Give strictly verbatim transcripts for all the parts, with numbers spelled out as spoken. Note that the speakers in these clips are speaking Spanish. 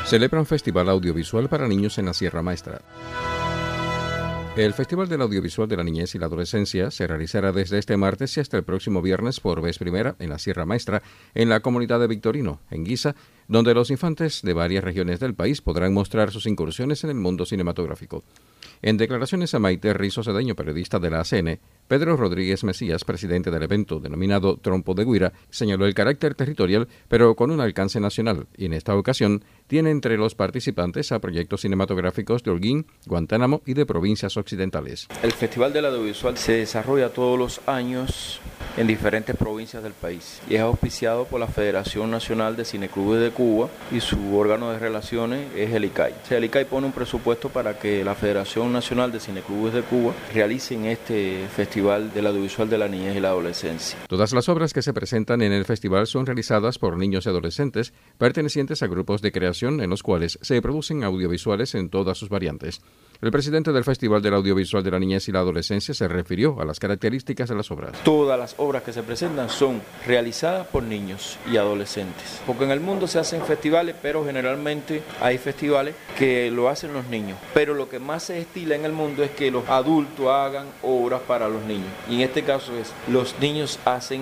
Celebra un festival audiovisual para niños en la Sierra Maestra. El Festival del Audiovisual de la Niñez y la Adolescencia se realizará desde este martes y hasta el próximo viernes por vez primera en la Sierra Maestra, en la comunidad de Victorino, en Guisa, donde los infantes de varias regiones del país podrán mostrar sus incursiones en el mundo cinematográfico. En declaraciones a Maite Rizo Cedeño, periodista de la A C N, Pedro Rodríguez Mesías, presidente del evento denominado Trompo de Guira, señaló el carácter territorial, pero con un alcance nacional, y en esta ocasión tiene entre los participantes a proyectos cinematográficos de Holguín, Guantánamo y de provincias occidentales. El Festival del Audiovisual se desarrolla todos los años en diferentes provincias del país y es auspiciado por la Federación Nacional de Cineclubes de Cuba y su órgano de relaciones es el I C A I. El I C A I pone un presupuesto para que la Federación Nacional de Cineclubes de Cuba realicen este Festival del Audiovisual de la Niñez y la Adolescencia. Todas las obras que se presentan en el festival son realizadas por niños y adolescentes pertenecientes a grupos de creación en los cuales se producen audiovisuales en todas sus variantes. El presidente del Festival del Audiovisual de la Niñez y la Adolescencia se refirió a las características de las obras. Todas las obras que se presentan son realizadas por niños y adolescentes, porque en el mundo se hacen festivales, pero generalmente hay festivales que lo hacen los niños, pero lo que más se estila en el mundo es que los adultos hagan obras para los niños, y en este caso es los niños hacen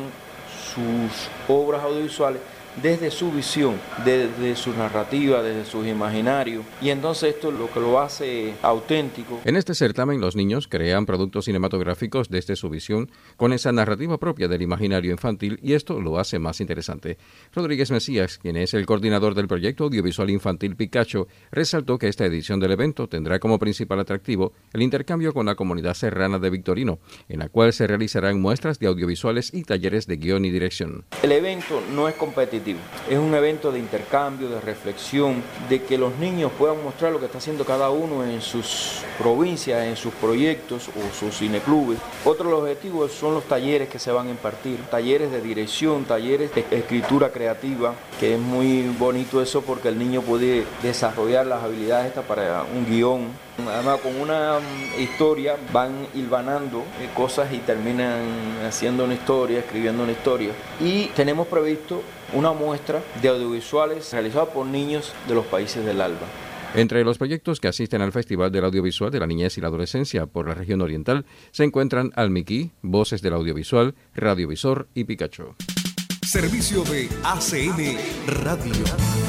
sus obras audiovisuales desde su visión, desde su narrativa, desde sus imaginarios, y entonces esto es lo que lo hace auténtico. En este certamen los niños crean productos cinematográficos desde su visión, con esa narrativa propia del imaginario infantil, y esto lo hace más interesante. Rodríguez Mesías, quien es el coordinador del proyecto audiovisual infantil Picacho, resaltó que esta edición del evento tendrá como principal atractivo el intercambio con la comunidad serrana de Victorino, en la cual se realizarán muestras de audiovisuales y talleres de guión y dirección. El evento no es competitivo. Es un evento de intercambio, de reflexión, de que los niños puedan mostrar lo que está haciendo cada uno en sus provincias, en sus proyectos o sus cineclubes. Otro de los objetivos son los talleres que se van a impartir, talleres de dirección, talleres de escritura creativa, que es muy bonito eso porque el niño puede desarrollar las habilidades estas para un guión. Además, con una historia van hilvanando cosas y terminan haciendo una historia, escribiendo una historia. Y tenemos previsto una muestra de audiovisuales realizados por niños de los países del ALBA. Entre los proyectos que asisten al Festival del Audiovisual de la Niñez y la Adolescencia por la región oriental se encuentran Almiquí, Voces del Audiovisual, Radiovisor y Picacho. Servicio de A C N Radio.